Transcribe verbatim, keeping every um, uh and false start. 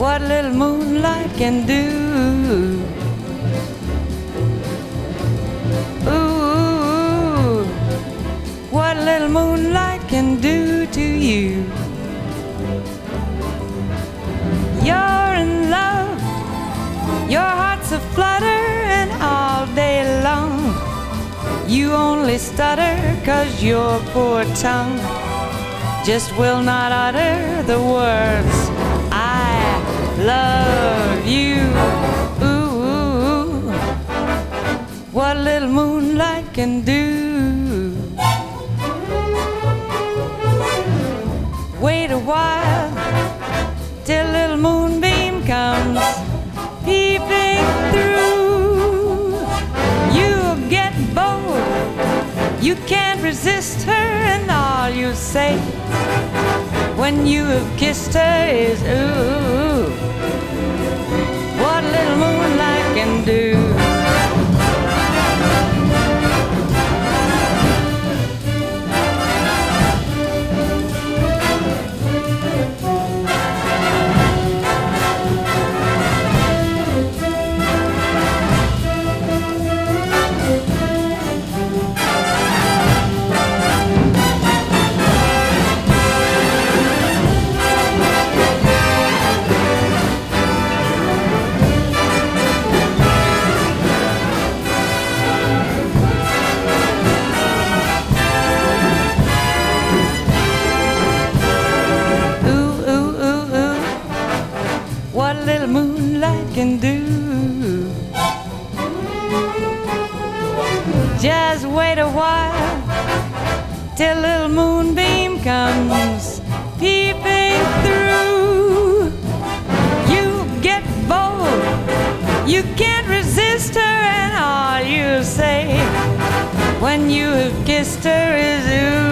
what little moonlight can do. Ooh, what little moonlight can do to you. You're in love, your heart's aflutter, and all day long you only stutter 'cause your poor tongue just will not utter the words I love you. Ooh, what little moonlight can do. Wait a while till little moonbeam comes peeping through. You'll get bold, you can't resist her, and all you say when you have kissed her is ooh, what little moonlight can do. What little moonlight can do. Just wait a while till little moonbeam comes peeping through. You get bold, you can't resist her, and all you say when you have kissed her is ooh.